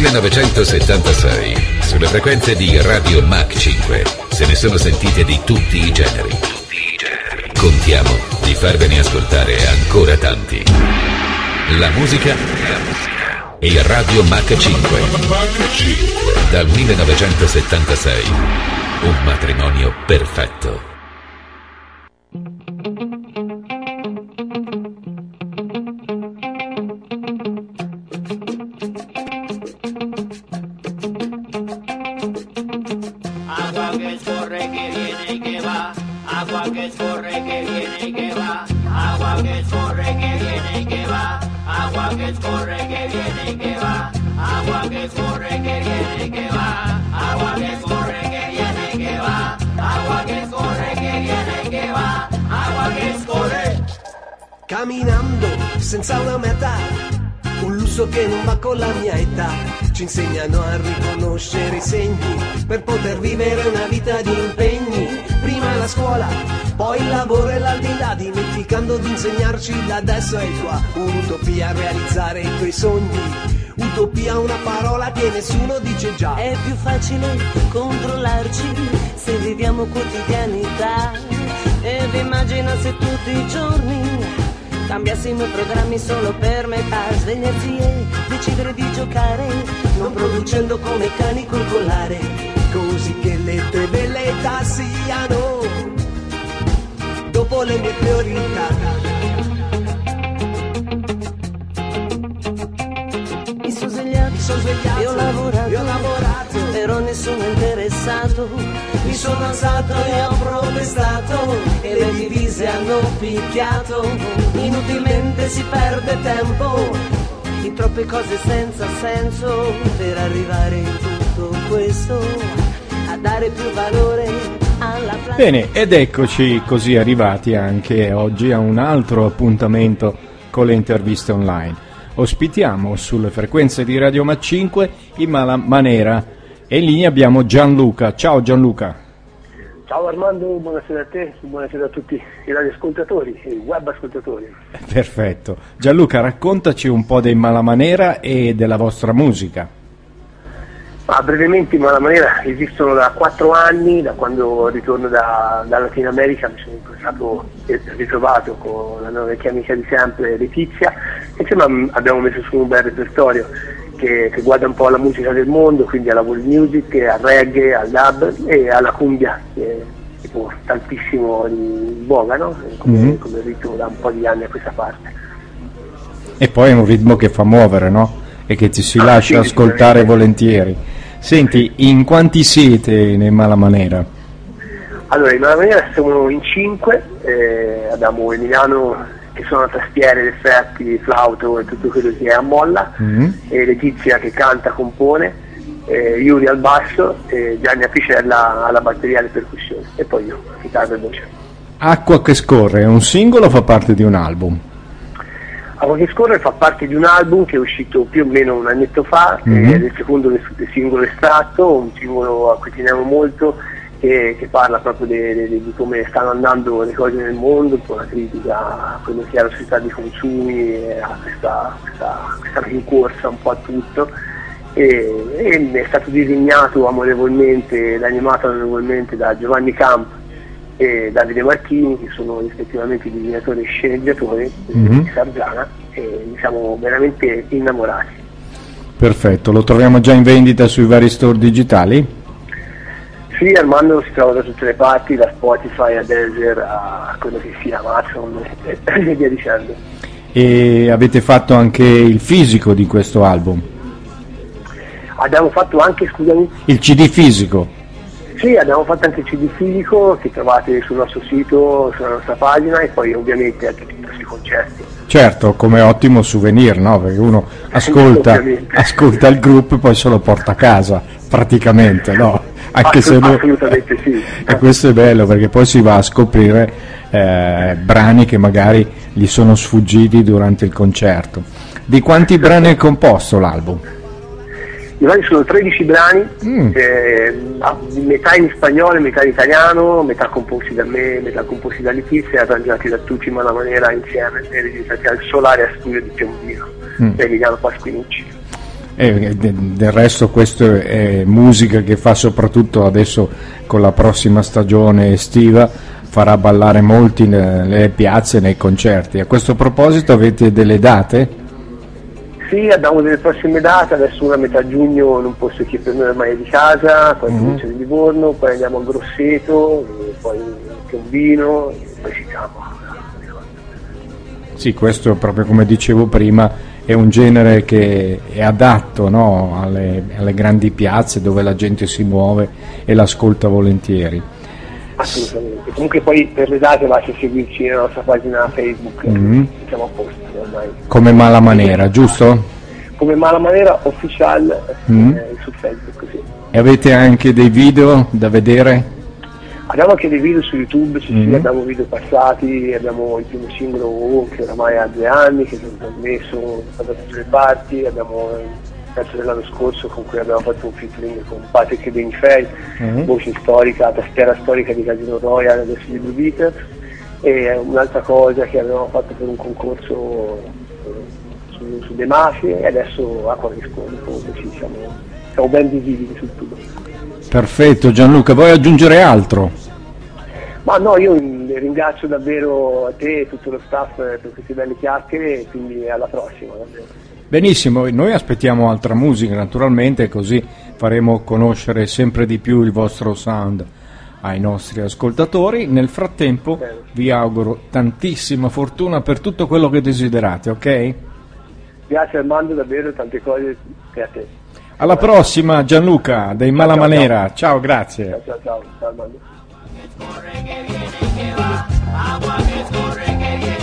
1976, sulle frequenze di Radio Mach 5, se ne sono sentite di tutti i generi. Contiamo di farvene ascoltare ancora tanti. La musica e Radio Mach 5. Dal 1976, un matrimonio perfetto. Camminando senza una meta, un lusso che non va con la mia età. Ci insegnano a riconoscere i segni per poter vivere una vita di impegni. Prima la scuola, poi il lavoro e l'aldilà, dimenticando di insegnarci l'adesso e il qua. Un'utopia realizzare i tuoi sogni. Utopia, una parola che nessuno dice già. È più facile controllarci se viviamo quotidianità. Ed immagina se tutti i giorni cambiassimo i programmi solo per metà. Svegliarsi e decidere di giocare, non producendo come cani col collare. Così che le tue velleità siano dopo le mie priorità. Mi sono svegliato, io ho lavorato, però nessuno è interessato. Mi sono alzato e ho protestato e le divise hanno picchiato. Inutilmente si perde tempo in troppe cose senza senso per arrivare in tutto questo a dare più valore alla platea. Bene, ed eccoci così arrivati anche oggi a un altro appuntamento con le interviste online. Ospitiamo sulle frequenze di Radio Mach 5 in Mala Manera e in linea abbiamo Gianluca. Ciao Gianluca. Ciao Armando, buonasera a te, buonasera a tutti i radioascoltatori e i web ascoltatori. Perfetto. Gianluca, raccontaci un po' dei Mala Manera e della vostra musica. Brevemente, i Mala Manera esistono da 4 anni, da quando ritorno da Latino America mi sono incontrato e ritrovato con la mia vecchia amica di sempre, Letizia, e insomma abbiamo messo su un bel repertorio che guarda un po' alla musica del mondo, quindi alla world music, al reggae, al dub e alla cumbia, che è tipo tantissimo in voga, no? Come ritmo da un po' di anni a questa parte. E poi è un ritmo che fa muovere, no? E che ci si lascia ascoltare volentieri. Senti, in quanti siete nei Mala Manera? Allora, in Mala Manera siamo in 5, abbiamo Emiliano che suona tastiere, effetti, flauto e tutto quello che è a molla, e Letizia che canta, compone, Yuri al basso, e Gianni Apicella alla batteria e alle percussioni, e poi io, chitarra e voce. Acqua che scorre è un singolo o fa parte di un album? Acqua che scorre fa parte di un album che è uscito più o meno un annetto fa, del secondo singolo estratto, un singolo a cui teniamo molto, che parla proprio di come stanno andando le cose nel mondo, un po' una critica a quello che è la società dei consumi, a questa rincorsa un po' a tutto, e è stato disegnato amorevolmente ed animato amorevolmente da Giovanni Camp e Davide Marchini, che sono rispettivamente disegnatori e sceneggiatori di Sargiana, e ne siamo veramente innamorati. Perfetto, lo troviamo già in vendita sui vari store digitali? Sì, Armando si trova da tutte le parti, da Spotify a Deezer a quello che sia, Amazon e via dicendo. E avete fatto anche il fisico di questo album? Abbiamo fatto anche, scusami? Il CD fisico? Sì, abbiamo fatto anche il CD fisico che trovate sul nostro sito, sulla nostra pagina, e poi ovviamente a tutti i nostri concerti. Certo, come ottimo souvenir, no? Perché uno ascolta il gruppo e poi se lo porta a casa, praticamente, no? Anche se assolutamente sì. E questo è bello perché poi si va a scoprire brani che magari gli sono sfuggiti durante il concerto. Di quanti brani è composto l'album? I brani sono 13 brani, metà in spagnolo, metà in italiano, metà composti da me, metà composti da Letizia, arrangiati da tutti in Mala Manera insieme e registrati al Solaria Studio di Piombino, da Emiliano Pasquinucci. Del resto questa è musica che fa soprattutto adesso con la prossima stagione estiva, farà ballare molti nelle piazze, nei concerti. A questo proposito avete delle date? Sì, abbiamo delle prossime date, adesso una a metà giugno in un posto che per noi ormai è di casa, poi provincia di Livorno, poi andiamo a Grosseto, poi Piombino, e poi Sicamo. Sì, questo proprio come dicevo prima è un genere che è adatto, no, alle grandi piazze dove la gente si muove e l'ascolta volentieri. Assolutamente, comunque poi per le date basta seguirci nella nostra pagina Facebook, siamo a posto ormai. Come Mala Manera, giusto? Come Mala Manera Official su Facebook, sì. E avete anche dei video da vedere? Abbiamo anche dei video su YouTube, abbiamo video passati, abbiamo il primo singolo che oramai ha 2 anni, che è stato trasmesso da tutte le parti, abbiamo il pezzo dell'anno scorso con cui abbiamo fatto un featuring con Patrick Benifei, voce storica, tastiera storica di Casino Royale, adesso di Blue Beaters, e un'altra cosa che avevamo fatto per un concorso sulle mafie, e adesso Acqua che scorre, siamo ben visibili su tutto. Perfetto. Gianluca, vuoi aggiungere altro? Ma no, io ringrazio davvero a te e tutto lo staff per queste belle chiacchiere, e quindi alla prossima davvero. Benissimo, noi aspettiamo altra musica naturalmente, così faremo conoscere sempre di più il vostro sound ai nostri ascoltatori. Nel frattempo vi auguro tantissima fortuna per tutto quello che desiderate, ok? Grazie Armando, davvero tante cose e a te. Alla prossima Gianluca dei Mala Manera, ciao, grazie. Ciao Armando.